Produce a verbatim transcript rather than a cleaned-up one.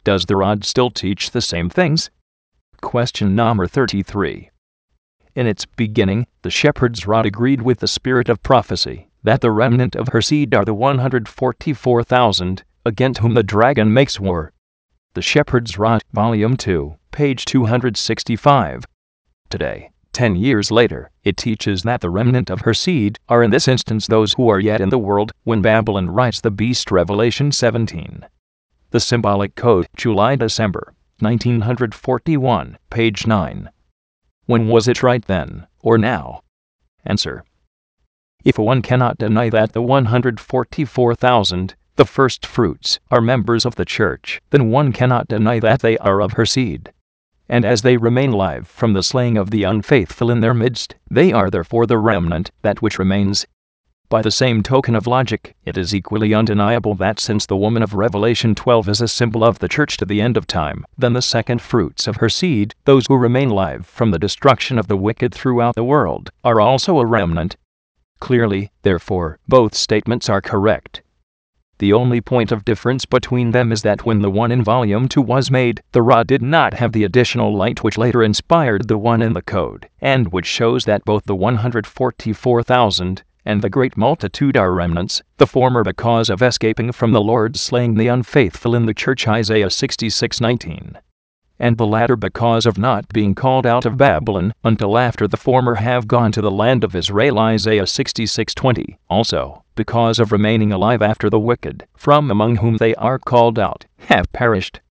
Does the rod still teach the same things? Question number thirty-three. In its beginning, the shepherd's rod agreed with the spirit of prophecy, that the remnant of her seed are the one hundred forty-four thousand, against whom the dragon makes war. The Shepherd's Rod, Volume two, page two hundred sixty-five. Today, ten years later, it teaches that the remnant of her seed are in this instance those who are yet in the world when Babylon rides the beast. Revelation seventeen. The Symbolic Code, July-December, nineteen forty-one, page nine. When was it right then, or now? Answer. If one cannot deny that the one hundred forty-four thousand, the first fruits, are members of the church, then one cannot deny that they are of her seed. And as they remain alive from the slaying of the unfaithful in their midst, they are therefore the remnant, that which remains. By the same token of logic, it is equally undeniable that since the woman of Revelation twelve is a symbol of the church to the end of time, then the second fruits of her seed, those who remain alive from the destruction of the wicked throughout the world, are also a remnant. Clearly, therefore, both statements are correct. The only point of difference between them is that when the one in Volume two was made, the rod did not have the additional light which later inspired the one in the Code, and which shows that both the one hundred forty-four thousand and the great multitude are remnants, the former because of escaping from the Lord slaying the unfaithful in the church, Isaiah sixty-six nineteen, and the latter because of not being called out of Babylon until after the former have gone to the land of Israel, Isaiah sixty-six twenty, also because of remaining alive after the wicked, from among whom they are called out, have perished.